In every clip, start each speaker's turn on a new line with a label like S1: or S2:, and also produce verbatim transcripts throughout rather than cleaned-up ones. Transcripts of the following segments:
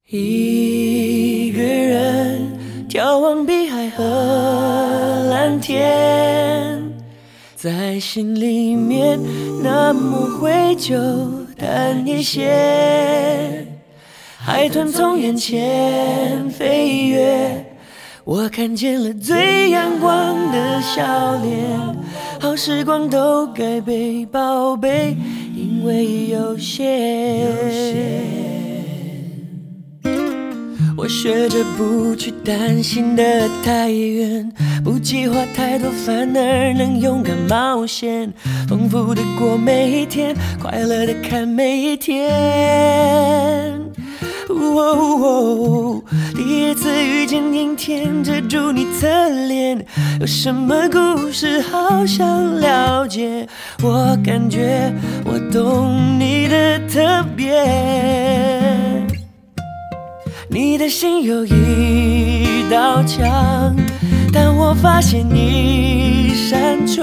S1: 一个人眺望碧海和蓝天，在心里面那么灰就淡一些。海豚从眼前飞跃，我看见了最阳光的笑脸。好时光都该被宝贝，因为有限。我学着不去担心的太远，不计划太多，反而能勇敢冒险，丰富的过每一天，快乐的看每一天。哦哦，第一次遇见阴天，遮住你侧脸，有什么故事好想了解？我感觉我懂你的特别。你的心有一道墙，但我发现一扇窗，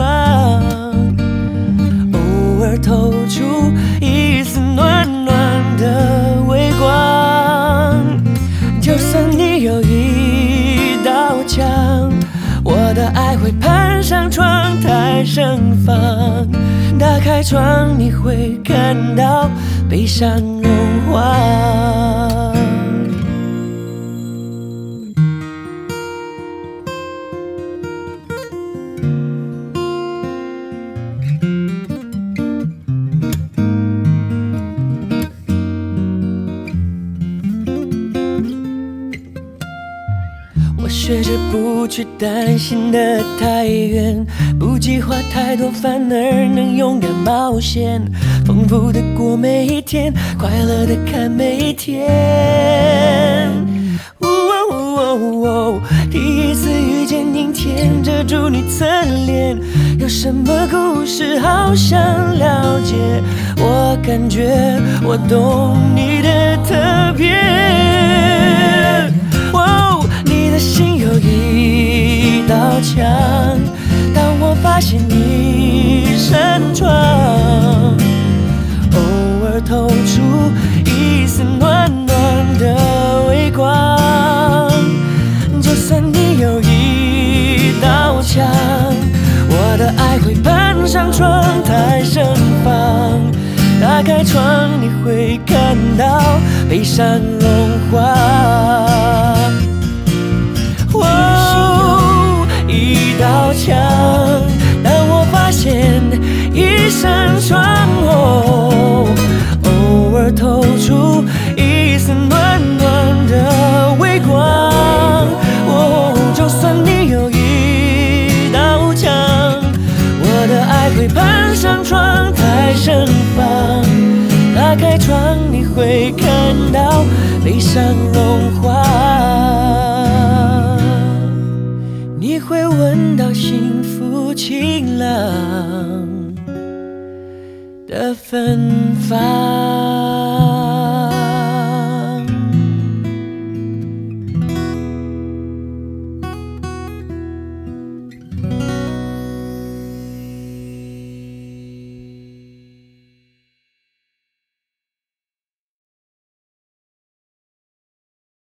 S1: 偶尔透出一丝暖暖的微光。就算你有一道墙，我的爱会攀上窗台盛放。打开窗，你会看到悲伤融化。我学着不去担心的太远，不计划太多，反而能勇敢冒险，丰富的过每一天，快乐的看每一天。哦哦哦，第一次遇见阴天，遮住你侧脸，有什么故事好想了解？我感觉我懂你的特别。你的心有一道墙，当我发现一扇窗，偶尔透出一丝暖暖的微光。就算你有一道墙，我的爱会攀上窗台盛放。打开窗，你会看到悲伤融化。哦，一道墙，当我发现一扇窗，哦，偶尔透出一丝暖暖的微光。哦，就算你有一道墙，我的爱会攀上窗台盛放。打开窗，你会看到悲伤融化。你会闻到幸福晴朗的芬芳。